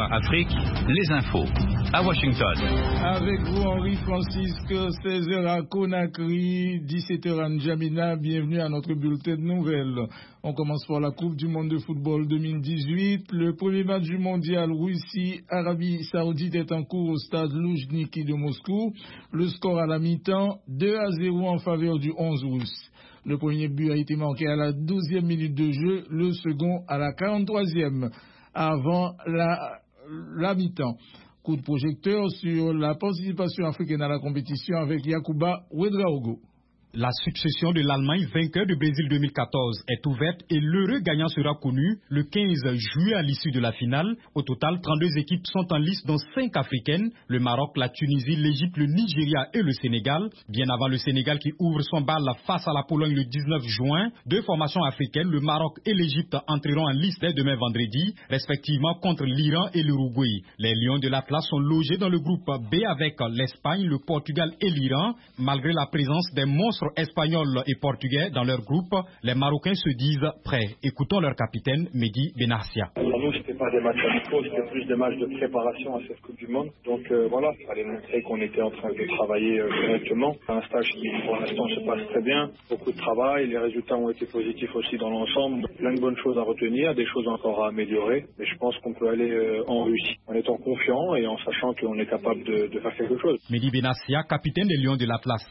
VOA Afrique, les infos. À Washington. Avec vous, Henri Francisque, 16h à Conakry, 17h à N'Djamena. Bienvenue à notre bulletin de nouvelles. On commence par la Coupe du monde de football 2018. Le premier match du mondial Russie-Arabie Saoudite est en cours au stade Loujniki de Moscou. Le score à la mi-temps, 2-0 en faveur du 11 russe. Le premier but a été marqué à la 12e minute de jeu, le second à la 43e, avant la mi-temps. Coup de projecteur sur la participation africaine à la compétition avec Yacouba Ouedraogo. La succession de l'Allemagne, vainqueur du Brésil 2014, est ouverte et l'heureux gagnant sera connu le 15 juillet à l'issue de la finale. Au total, 32 équipes sont en lice, dont 5 africaines, le Maroc, la Tunisie, l'Égypte, le Nigeria et le Sénégal. Bien avant le Sénégal qui ouvre son bal face à la Pologne le 19 juin, deux formations africaines, le Maroc et l'Égypte, entreront en lice dès demain vendredi, respectivement contre l'Iran et l'Uruguay. Les Lions de l'Atlas sont logés dans le groupe B avec l'Espagne, le Portugal et l'Iran. Malgré la présence des monstres espagnols et portugais dans leur groupe, les Marocains se disent prêts. Écoutons leur capitaine Mehdi Benarsia. Pour nous, c'était pas des matchs amicaux, c'était plus des matchs de préparation à cette Coupe du Monde. Donc voilà, il fallait montrer qu'on était en train de travailler correctement. Un stage qui, pour l'instant, se passe très bien. Beaucoup de travail, les résultats ont été positifs aussi dans l'ensemble. Plein de bonnes choses à retenir, des choses encore à améliorer. Mais je pense qu'on peut aller en Russie en étant confiant et en sachant qu'on est capable de faire quelque chose. Mehdi Benarsia, capitaine des Lions de l'Atlas.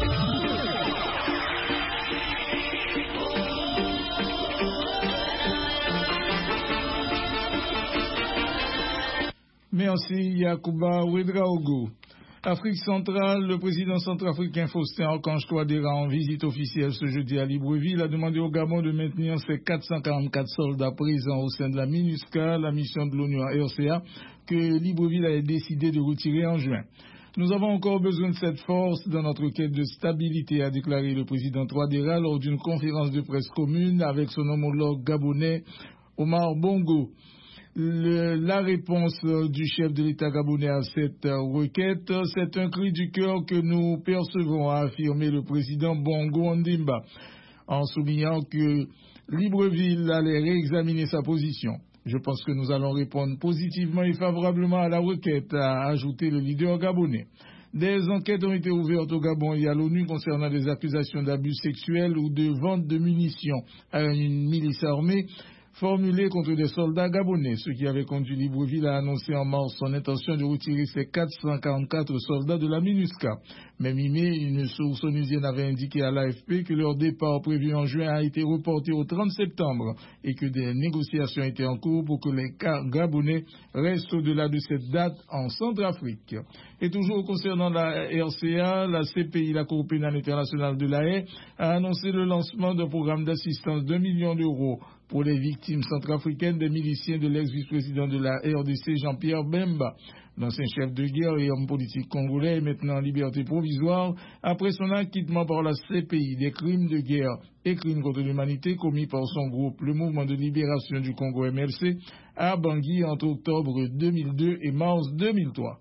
Merci Yacouba Ouedraogo. Afrique centrale, le président centrafricain Faustin Archange Touadéra en visite officielle ce jeudi à Libreville a demandé au Gabon de maintenir ses 444 soldats présents au sein de la MINUSCA, la mission de l'ONU en RCA, que Libreville a décidé de retirer en juin. Nous avons encore besoin de cette force dans notre quête de stabilité, a déclaré le président Touadéra lors d'une conférence de presse commune avec son homologue gabonais Omar Bongo. La réponse du chef de l'État gabonais à cette requête, c'est un cri du cœur que nous percevons, a affirmé le président Bongo Ondimba, en soulignant que Libreville allait réexaminer sa position. Je pense que nous allons répondre positivement et favorablement à la requête, a ajouté le leader gabonais. Des enquêtes ont été ouvertes au Gabon et à l'ONU concernant des accusations d'abus sexuels ou de vente de munitions à une milice armée formulé contre des soldats gabonais, ce qui avait conduit Libreville à annoncer en mars son intention de retirer ses 444 soldats de la MINUSCA. Même mi-mai, une source onusienne avait indiqué à l'AFP que leur départ prévu en juin a été reporté au 30 septembre et que des négociations étaient en cours pour que les Gabonais restent au-delà de cette date en Centrafrique. Et toujours concernant la RCA, la CPI, la Cour pénale internationale de La Haye, a annoncé le lancement d'un programme d'assistance d'1 million d'euros pour les victimes centrafricaines des miliciens de l'ex-vice-président de la RDC, Jean-Pierre Bemba. L'ancien chef de guerre et homme politique congolais est maintenant en liberté provisoire après son acquittement par la CPI des crimes de guerre et crimes contre l'humanité commis par son groupe, le Mouvement de libération du Congo MLC, à Bangui entre octobre 2002 et mars 2003.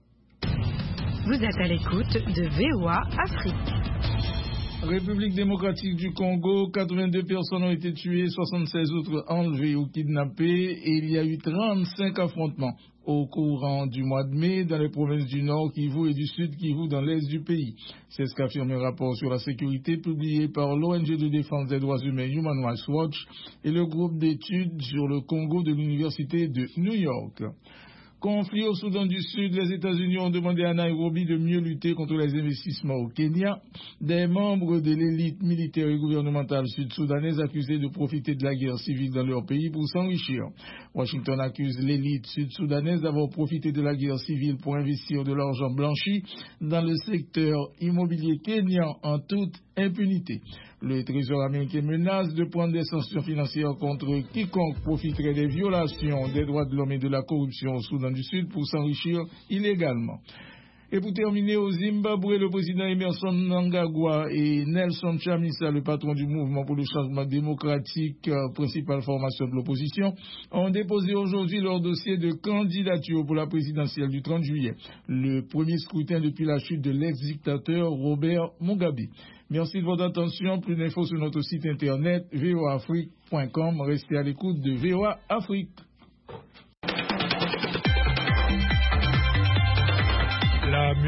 Vous êtes à l'écoute de VOA Afrique. République démocratique du Congo, 82 personnes ont été tuées, 76 autres enlevées ou kidnappées et il y a eu 35 affrontements au courant du mois de mai dans les provinces du Nord Kivu et du Sud Kivu dans l'Est du pays. C'est ce qu'affirme un rapport sur la sécurité publié par l'ONG de défense des droits humains Human Rights Watch et le groupe d'études sur le Congo de l'Université de New York. Conflit au Soudan du Sud, les États-Unis ont demandé à Nairobi de mieux lutter contre les investissements au Kenya. Des membres de l'élite militaire et gouvernementale sud-soudanaise accusés de profiter de la guerre civile dans leur pays pour s'enrichir. Washington accuse l'élite sud-soudanaise d'avoir profité de la guerre civile pour investir de l'argent blanchi dans le secteur immobilier kenyan en toute impunité. Le Trésor américain menace de prendre des sanctions financières contre quiconque profiterait des violations des droits de l'homme et de la corruption au Soudan du Sud pour s'enrichir illégalement. Et pour terminer, au Zimbabwe, le président Emerson Mnangagwa et Nelson Chamisa, le patron du mouvement pour le changement démocratique, principale formation de l'opposition, ont déposé aujourd'hui leur dossier de candidature pour la présidentielle du 30 juillet, le premier scrutin depuis la chute de l'ex-dictateur Robert Mugabe. Merci de votre attention. Plus d'infos sur notre site internet voaafrique.com. Restez à l'écoute de VOA Afrique.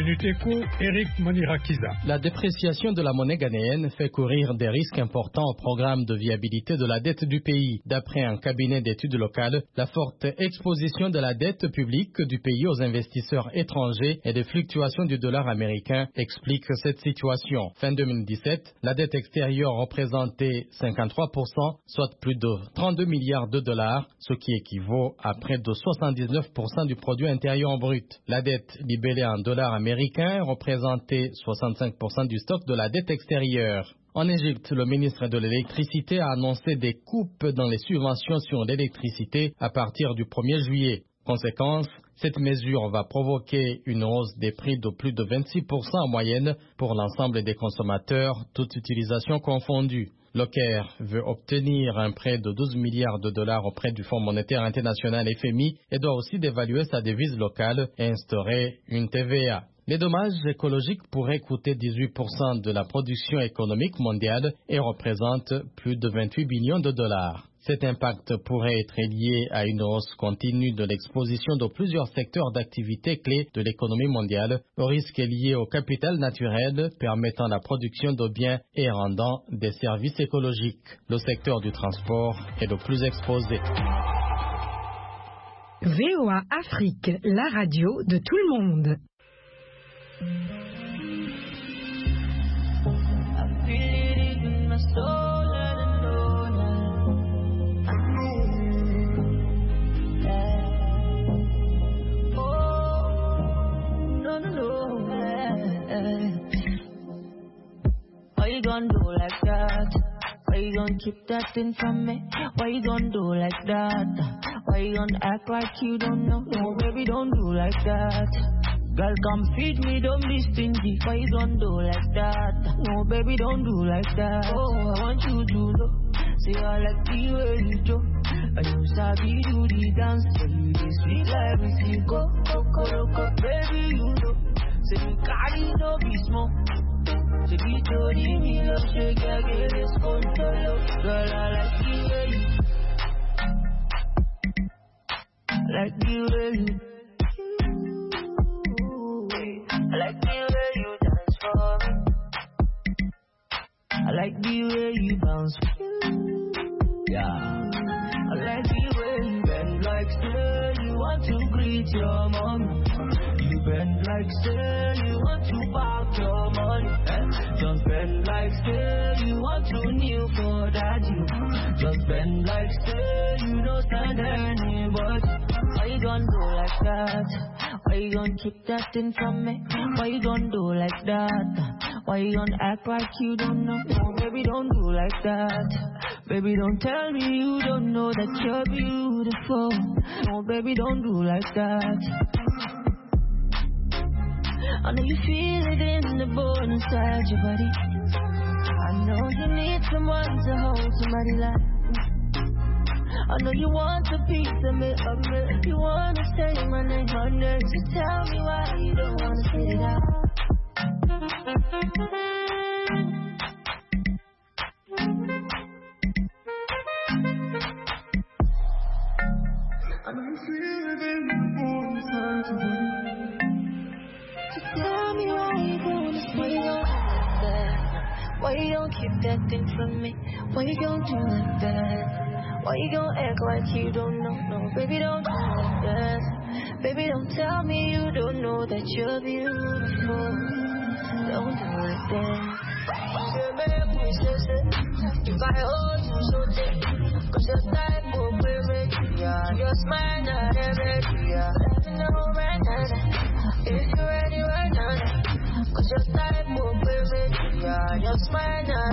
Minute Éco, Eric Monirakiza. La dépréciation de la monnaie ghanéenne fait courir des risques importants au programme de viabilité de la dette du pays. D'après un cabinet d'études locales, la forte exposition de la dette publique du pays aux investisseurs étrangers et des fluctuations du dollar américain expliquent cette situation. Fin 2017, la dette extérieure représentait 53%, soit plus de 32 milliards de dollars, ce qui équivaut à près de 79% du produit intérieur brut. La dette libellée en dollars américains représentait 65% du stock de la dette extérieure. En Égypte, le ministre de l'Électricité a annoncé des coupes dans les subventions sur l'électricité à partir du 1er juillet. Conséquence, cette mesure va provoquer une hausse des prix de plus de 26% en moyenne pour l'ensemble des consommateurs, toute utilisation confondue. L'OCAR veut obtenir un prêt de 12 milliards de dollars auprès du Fonds monétaire international FMI et doit aussi dévaluer sa devise locale et instaurer une TVA. Les dommages écologiques pourraient coûter 18% de la production économique mondiale et représentent plus de 28 billions de dollars. Cet impact pourrait être lié à une hausse continue de l'exposition de plusieurs secteurs d'activité clés de l'économie mondiale, au risque lié au capital naturel permettant la production de biens et rendant des services écologiques. Le secteur du transport est le plus exposé. VOA Afrique, la radio de tout le monde. Why you gonna do like that? Why you gonna keep that thing from me? Why you gonna do like that? Why you gonna act like you don't know? No, baby, don't do like that. Girl, come feed me, don't be stingy. Why you gonna do like that? No, baby, don't do like that. Oh, I want you to know. Say I like the way you do. And you sabi do the dance. Tell you this sweet life if you go. Go, baby, you know. Say you carry no be small. Say be told me love, shake ya, get this control. Girl, I like the way you. Like the way you. I like the way you dance for me. I like the way you bounce. Yeah. I like the way you bend like say you want to greet your mom. You bend like say you want to park your money. Just bend like say you want to kneel for daddy. Just bend like say you don't stand anybody. Why you gonna do like that? Why you gonna keep that thing from me? Why you gonna do like that? Why you gonna act like you don't know? No, baby, don't do like that. Baby, don't tell me you don't know that you're beautiful. No, baby, don't do like that. I know you feel it in the bone inside your body. I know you need someone to hold somebody like me. I know you want a piece of me, you wanna say my name, so tell me why you don't wanna say it out. I know you feel it in the bone inside your body. So tell me why you gonna say it like that. Why you don't keep that thing from me? Why you don't do like that? Why you gon' act like you don't know? No, baby, don't do like that. Baby, don't tell me you don't know that you're beautiful. Don't do like that. If I hold you so tight, 'cause your type will bring me, yeah. Your smile, not every, yeah. Let me know right now, if you're ready right now. 'Cause your type will bring me, yeah. Your smile, not